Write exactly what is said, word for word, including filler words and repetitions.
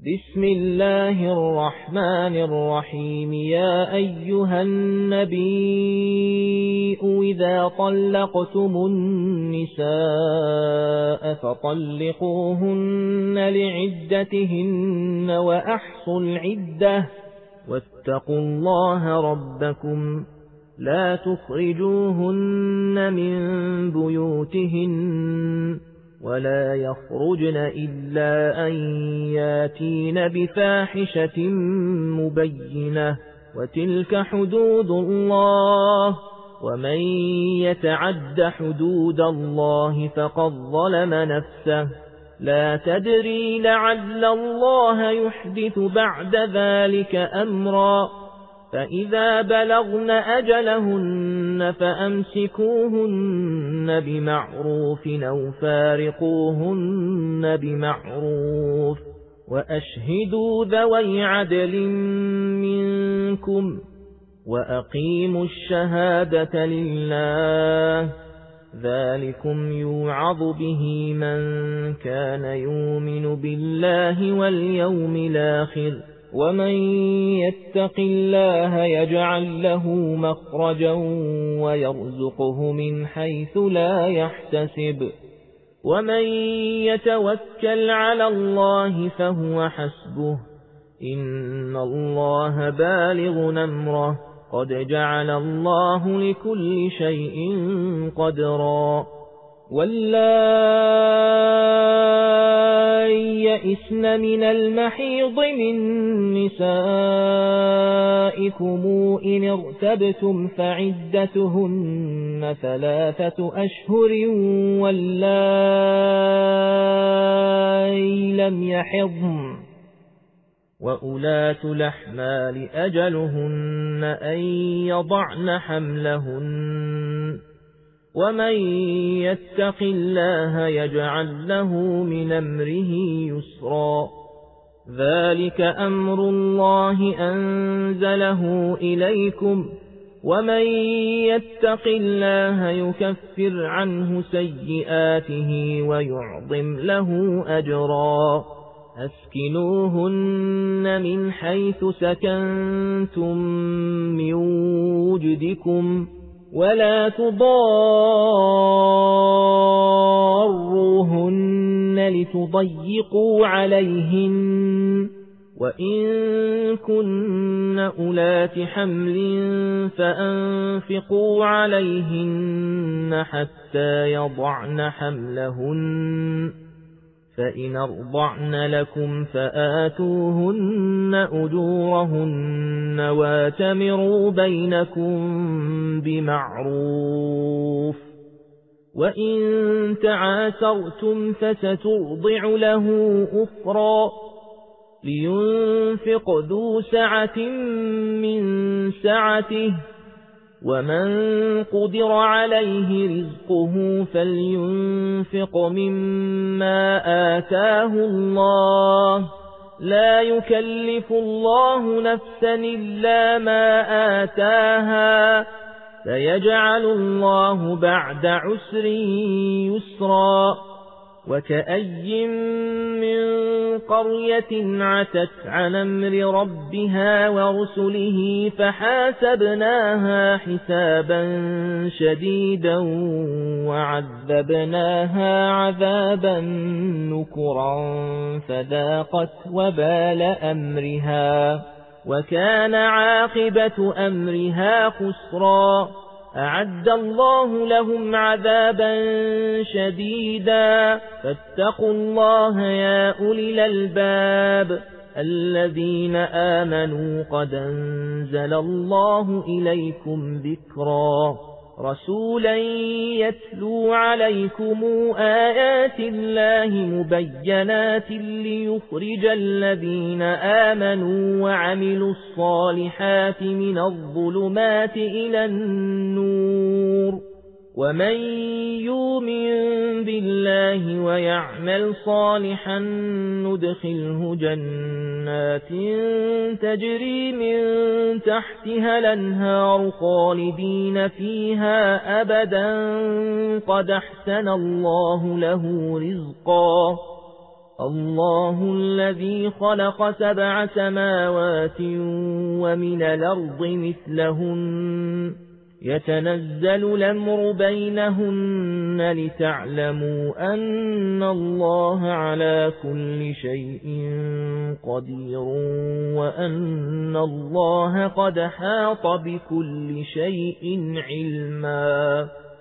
بسم الله الرحمن الرحيم. يا أيها النبي إذا طلقتم النساء فطلقوهن لعدتهن وأحصوا العدة واتقوا الله ربكم لا تخرجوهن من بيوتهن ولا يخرجن إلا أن ياتين بفاحشة مبينة وتلك حدود الله ومن يتعد حدود الله فقد ظلم نفسه لا تدري لعل الله يحدث بعد ذلك أمرا فإذا بلغن أجلهن فأمسكوهن بمعروف أو فارقوهن بمعروف وأشهدوا ذوي عدل منكم وأقيموا الشهادة لله ذلكم يوعظ به من كان يؤمن بالله واليوم الآخر ومن يتق الله يجعل له مخرجا ويرزقه من حيث لا يحتسب ومن يتوكل على الله فهو حسبه إن الله بالغ أمره قد جعل الله لكل شيء قدرا واللائي يئسن من المحيض من نسائكم إن ارتبتم فعدتهن ثلاثة أشهر واللائي لم يحضن وأولاة الأحمال أجلهن أن يضعن حملهن ومن يتق الله يجعل له من أمره يسرا ذلك أمر الله أنزله إليكم ومن يتق الله يكفر عنه سيئاته ويعظم له أجرا أسكنوهن من حيث سكنتم من وجدكم ولا تضاروهن لتضيقوا عليهن وإن كن أولات حمل فأنفقوا عليهن حتى يضعن حملهن فإن أرضعن لكم فآتوهن أجورهن واتمروا بينكم بمعروف وإن تعاسرتم فسترضع له أخرى لينفق ذو سعة من سعته ومن قدر عليه رزقه فلينفق مما آتاه الله لا يكلف الله نفسا إلا ما آتاها سيجعل الله بعد عسر يسرا وكأي من قرية عتت عن أمر ربها ورسله فحاسبناها حسابا شديدا وعذبناها عذابا نكرا فذاقت وبال أمرها وكان عاقبة أمرها خسرا أعد الله لهم عذابا شديدا فاتقوا الله يا أولي الألباب الذين آمنوا قد أنزل الله إليكم ذكرا رسولا يتلو عليكم آيات الله مبينات ليخرج الذين آمنوا وعملوا الصالحات من الظلمات إلى النور ومن يؤمن بالله ويعمل صالحا ندخله جنات تجري من تحتها الأنهار خالدين فيها أبدا قد أحسن الله له رزقا الله الذي خلق سبع سماوات ومن الأرض مثلهن يتنزل الأمر بينهن لتعلموا أن الله على كل شيء قدير وأن الله قد حاط بكل شيء علما.